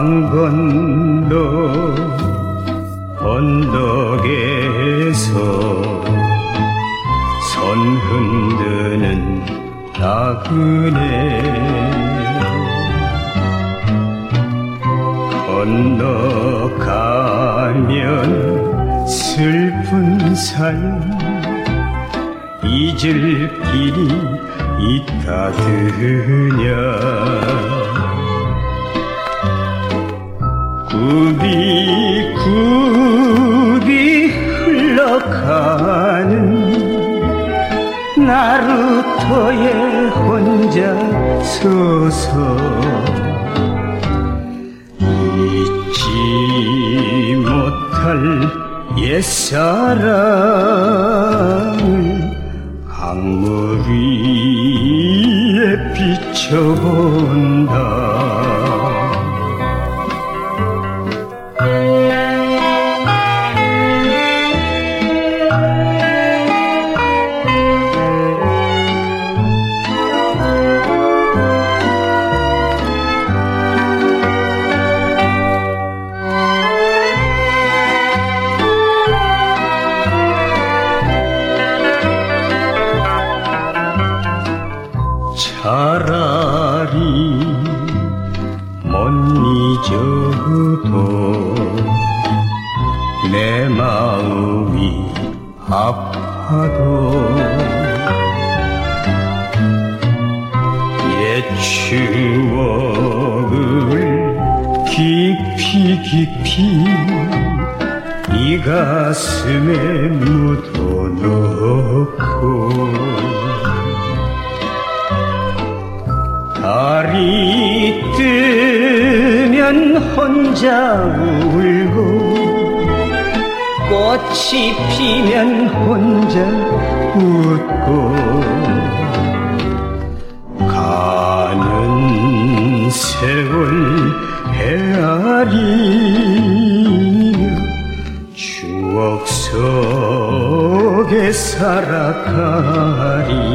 건너 언덕에서 손 흔드는 나그네 건너가면 슬픈 사연 잊을 길이 있다드냐 굽이굽이 흘러가는 나루터에 혼자 서서 잊지 못할 옛사랑을 강물 위에 비춰본다 차라리 못 잊어도 내 마음이 아파도 옛 추억을 깊이 깊이 이 가슴에 묻어놓고 달이 뜨면 혼자 울고 꽃이 피면 혼자 웃고 가는 세월 헤아리며 추억 속에 살아가리